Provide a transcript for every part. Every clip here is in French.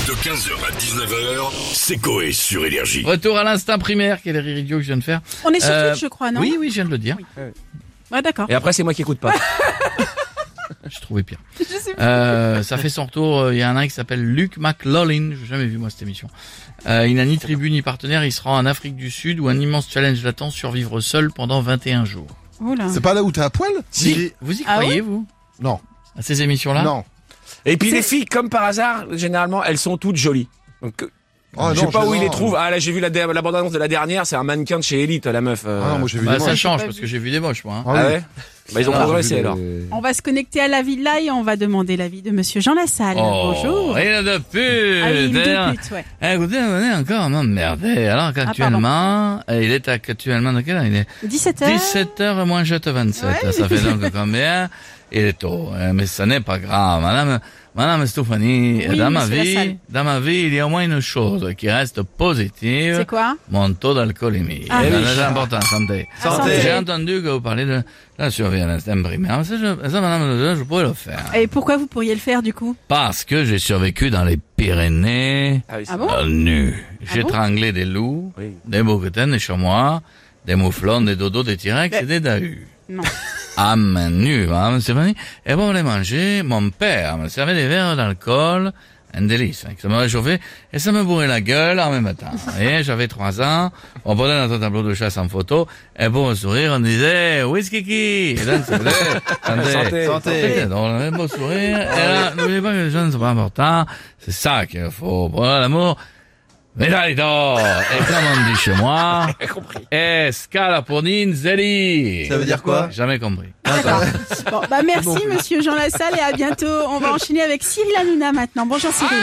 De 15h à 19h, c'est Coé sur Énergie. Retour à l'instinct primaire, quel rire idiot que je viens de faire. On est sur Twitch, je crois, non? Oui, je viens de le dire. Ouais, d'accord. Et après, c'est moi qui écoute pas. Je trouvais pire. Je sais plus. Ça fait son retour, il y a un qui s'appelle Luke McLaughlin, j'ai jamais vu moi cette émission. Il n'a ni tribu ni partenaire, il se rend en Afrique du Sud où un immense challenge l'attend, survivre seul pendant 21 jours. Oula. C'est pas là où t'es à poil? Si, vous y Ah croyez, ouais vous? Non. À ces émissions-là? Non. Et puis les filles, comme par hasard, généralement, elles sont toutes jolies. Donc, Oh, je sais non, pas où non. ils les trouvent. Ah là, j'ai vu la bande-annonce de la dernière, c'est un mannequin de chez Elite, la meuf. Ah non, moi j'ai vu Bah, des ça moches. change parce que j'ai vu des moches, moi. hein. Ah Ah oui. ouais Bah ils ont Ah, progressé J'ai vu alors. des- On va se connecter à la villa et on va demander l'avis de monsieur Jean Lassalle. Bonjour. Il a de pute. Ah oui, d'ailleurs. une pute, ouais. Écoutez, on est encore m'emmerder. Alors qu'actuellement, il est actuellement de quelle heure? Il est 17h. 17h moins jet 27. Ouais. Ça fait donc combien? Il est tôt. Mais ça n'est pas grave. Madame Stéphanie, Oui, dans monsieur Lassalle. ma vie, il y a au moins une chose qui reste positive. C'est quoi? Mon taux d'alcoolémie. Ah, C'est important, santé. Santé. J'ai entendu que vous parlez de la survie à l'instinct primaire. Ça, madame, je pourrais le faire. Et pourquoi vous pourriez le faire, du coup? Parce que j'ai survécu dans les Pyrénées, Ah oui, c'est Ah bon? nu. J'ai bon étranglé des loups, Oui. des bouquetins, des chamois, des mouflons, des dodos, des T-Rex et des dahus. Non. À main nue, hein, Stéphanie. Et pour les manger, mon père me servait des verres d'alcool, un délice, hein, que ça me réchauffait, et ça me bourrait la gueule en même temps. Et j'avais 3 ans, on prenait notre tableau de chasse en photo, et pour me sourire, on disait, whisky qui? Et donc, ça faisait, santé. Donc, on avait un beau sourire, et là, n'oubliez pas que les jeunes ne sont pas importants, c'est ça qu'il faut, pour l'amour. Medalito! Et comme on dit chez moi, escalaponine zeli. Ça veut dire quoi? Jamais compris. Bon, bah merci monsieur Jean Lassalle et à bientôt. On va enchaîner avec Cyril Hanouna maintenant. Bonjour Cyril.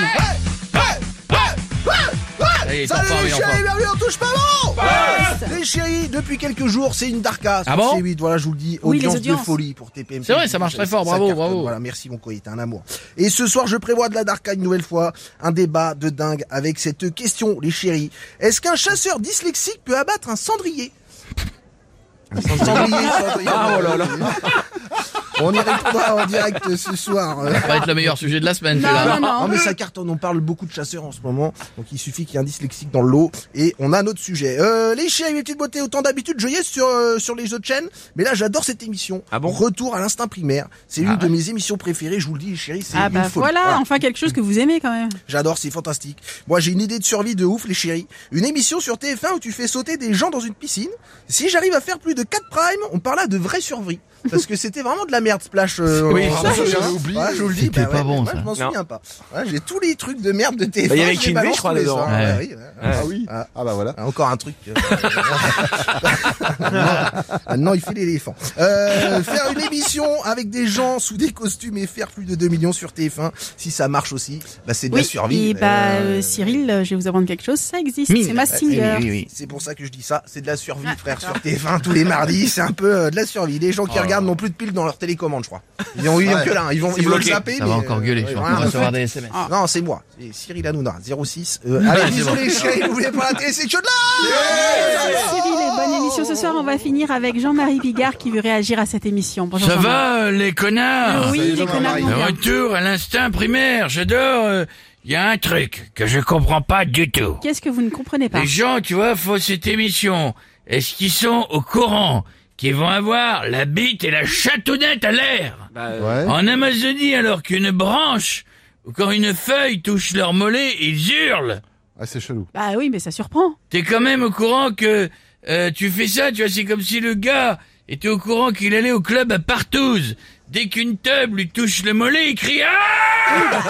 Hey, Salut t'en les parles, chéris, bienvenue on touche pas bon. Yes. Les chéris, depuis quelques jours, c'est une darka. Ah bon? C8, voilà, je vous le dis, Oui, les audience de audiences. folie pour TPM. C'est vrai, ça marche très fort, bravo, cartonne. bravo. Voilà, merci mon coït, t'es un amour. Et ce soir, je prévois de la darka une nouvelle fois, un débat de dingue avec cette question, les chéris. Est-ce qu'un chasseur dyslexique peut abattre un cendrier? Cendrier. Ah, oh là là. On y répondra en direct ce soir. Ça va être le meilleur sujet de la semaine, Non, celui-là. non, non. Non mais ça cartonne, on parle beaucoup de chasseurs en ce moment, donc il suffit qu'il y ait un dyslexique dans le lot et on a notre sujet. Les chéris, mes petites beautés, autant d'habitude, je y ai sur les autres chaînes, mais là j'adore cette émission. Ah bon? Retour à l'instinct primaire, c'est une de mes émissions préférées, je vous le dis les chéris, c'est Ah une bah folie. voilà, enfin quelque chose que vous aimez quand même. J'adore, c'est fantastique. Moi j'ai une idée de survie de ouf les chéris. Une émission sur TF1 où tu fais sauter des gens dans une piscine. Si j'arrive à faire plus de 4 primes, on parle là de vraie survie. Parce que c'était vraiment de la merde Splash. Oui, ça, j'avais oublié. Ouais, je vous le dis. C'était pas ouais, bon, moi, ça. je m'en Non. souviens pas. Ouais, j'ai tous les trucs de merde de TF1. Bah, il y avait je les Kinvey, balance je crois, tous les dedans. soirs. Ouais. Oui, ouais. Ah oui. Ah. Ah bah voilà. Encore un truc. Maintenant, il fait l'éléphant. Faire une émission avec des gens sous des costumes et faire plus de 2 millions sur TF1, si ça marche aussi, bah c'est de la survie. et bah Cyril, je vais vous apprendre quelque chose, ça existe, Mine. c'est Massinger. Oui. C'est pour ça que je dis ça, c'est de la survie, Ah, frère, sur d'accord. TF1 tous les mardis, c'est un peu de la survie. Les gens qui regardent n'ont plus de piles dans leur télécommande, je crois. Ils ont eu que là, ils vont le bloqué. zapper. Ça mais, va encore gueuler, je ouais, suis en rien train de à recevoir foutre. des SMS. Non, c'est moi, c'est Cyril Hanouna, 06. Allez, bisous les chéris, n'oubliez pas la télé, c'est que de là. Cyril, bonne émission ce soir. On va finir avec Jean-Marie Bigard qui veut réagir à cette émission. Bonjour Ça Jean-Marie. va, les connards? Oui, les connards vont Le bien. retour à l'instinct primaire, j'adore. Il y a un truc que je comprends pas du tout. Qu'est-ce que vous ne comprenez pas? Les gens, tu vois, font cette émission. Est-ce qu'ils sont au courant qu'ils vont avoir la bite et la chatounette à l'air Bah, Ouais. en Amazonie alors qu'une branche ou quand une feuille touche leur mollet, ils hurlent? Ah c'est chelou. Bah oui, mais ça surprend. T'es quand même au courant que tu fais ça, tu vois, c'est comme si le gars était au courant qu'il allait au club à Partouze. Dès qu'une teub lui touche le mollet, il crie « Ah !»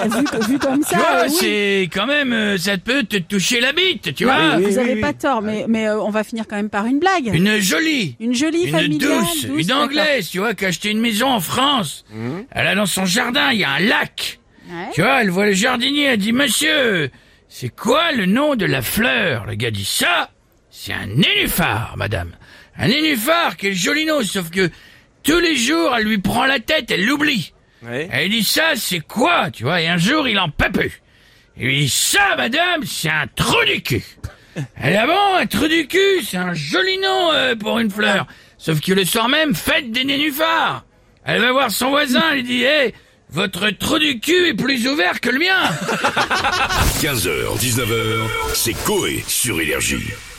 Vu comme ça, Tu vois, oui. c'est quand même, ça peut te toucher la bite, tu vois. Vous avez pas tort, mais on va finir quand même par une blague. Une jolie, Une jolie une familiale, douce, une d'accord. anglaise, tu vois, qui a acheté une maison en France. Elle a dans son jardin, il y a un lac. Ouais. Tu vois, elle voit le jardinier, elle dit « Monsieur, c'est quoi le nom de la fleur ?» Le gars dit « Ça, c'est un nénuphar, madame. Un nénuphar, quel joli nom, sauf que tous les jours, elle lui prend la tête, elle l'oublie. ouais. Elle dit ça, c'est quoi, tu vois, et un jour, il en peut plus. Il lui dit ça, madame, c'est un trou du cul. Elle dit ah bon, un trou du cul, c'est un joli nom pour une fleur. Sauf que le soir même, fête des nénuphars. Elle va voir son voisin, elle lui dit, votre trou du cul est plus ouvert que le mien. 15h, 19h, c'est Coé sur Énergie.